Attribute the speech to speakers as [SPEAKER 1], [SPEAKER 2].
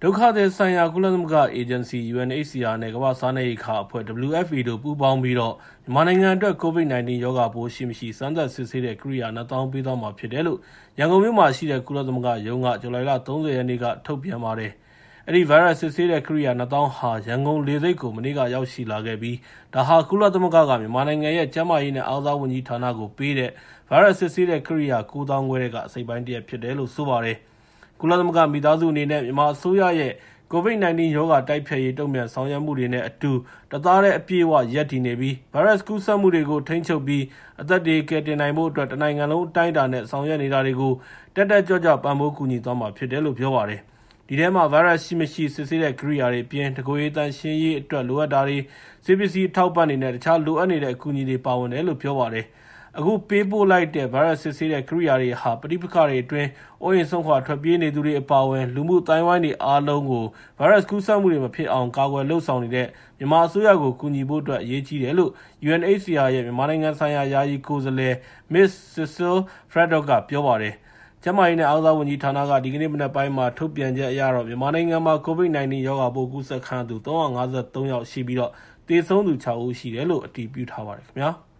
[SPEAKER 1] ဒုက္ခသည်ဆိုင်ရာကုလသမဂ္ဂအေဂျင်စီ UNHCR နဲ့ကမ္ဘာ့စားနပ်ရိက္ခာအဖွဲ့ WFP တို့ပူးပေါင်းပြီးတော့မြန်မာနိုင်ငံအတွက် COVID-19 ရောဂါပိုးရှိမရှိစမ်းသပ်စစ်ဆေးတဲ့ကိရိယာ 2000 ပေးသွားမှာဖြစ်တယ်လို့ရန်ကုန်မြို့မှာရှိတဲ့ကုလသမဂ္ဂရုံးကဇူလိုင်လ 30 ရက်နေ့ကထုတ်ပြန်ပါတယ်။အဲဒီဗိုင်းရပ်စ်စစ်ဆေးတဲ့ကိရိယာ 2000 ဟာရန်ကုန်လေဆိပ်ကိုမနေ့ကရောက်ရှိလာခဲ့ပြီးဒါဟာကုလသမဂ္ဂကမြန်မာနိုင်ငံရဲ့ကျန်းမာရေးနဲ့အားကစားဝန်ကြီးဌာနကိုပေးတဲ့ဗိုင်းရပ်စ်စစ်ဆေးတဲ့ကိရိယာ 9000 ခွဲကအစိပ်ပိုင်းတစ်ရပ်ဖြစ်တယ်လို့ဆိုပါတယ်။ကုလသမဂ္ဂမိသားစုအနေနဲ့မြန်မာအစိုးရရဲ့ COVID-19 ရောဂါတိုက်ဖျက်ရေးတုံ့ပြန်ဆောင်ရွက်မှုတွေနဲ့အတူတသားတည်းအပြည့်အဝရပ်တည်နေပြီးဗိုင်းရပ်စ်ကူးစက်မှုတွေကိုထိန်းချုပ်ပြီးအသက်တွေကယ်တင်နိုင်ဖို့အတွက်တနိုင်ငံလုံးအတိုင်းအတာနဲ့ဆောင်ရွက်နေတာတွေကိုတက်တက်ကြွကြွပံ့ပိုးကူညီသွားမှာဖြစ်တယ်လို့ပြောပါတယ်။ဒီထဲမှာဗိုင်းရပ်စ်ရှိမရှိစစ်ဆေးတဲ့ကိရိယာတွေအပြင်တကိုယ်ရေးတန်ရှင်းရေးအတွက်လိုအပ်တာတွေဆေးပစ္စည်းထောက်ပံ့တွေနဲ့တခြားလိုအပ်နေတဲ့အကူအညီတွေပါဝင်တယ်လို့ပြောပါတယ်။အခုပေးပို့လိုက်တဲ့ဗိုင်းရပ်စ်စစ်ဆေးတဲ့ကိရိယာတွေဟာပဋိပက္ခတွေအတွင်းအိုးအိမ်ဆုံးခွာထွက်ပြေးနေသူတွေအပါအဝင်လူမှုတိုင်းဝိုင်းတွေအားလုံးကိုဗိုင်းရပ်စ်ကူးစက်မှုတွေမဖြစ်အောင်ကာကွယ်လှုပ်ဆောင်နေတဲ့မြန်မာအစိုးရကိုကူညီဖို့အတွက်အရေးကြီးတယ်လို့ UNHCR ရဲ့မြန်မာနိုင်ငံဆိုင်ရာယာယီကိုယ်စားလှယ် Ms. Cecile Fradot ကပြောပါတယ်။ကျန်းမာရေးနဲ့အားကစားဝန်ကြီးဌာနကဒီကနေ့မနက်ပိုင်းမှာထုတ်ပြန်ချက်အရတော့မြန်မာနိုင်ငံမှာ COVID-19 ရောဂါပိုးကူးစက်ခံရသူ353 ယောက်ရှိပြီးတော့သေဆုံးသူ6 ဦးရှိတယ်လို့အတည်ပြုထားပါတယ်ခင်ဗျာ။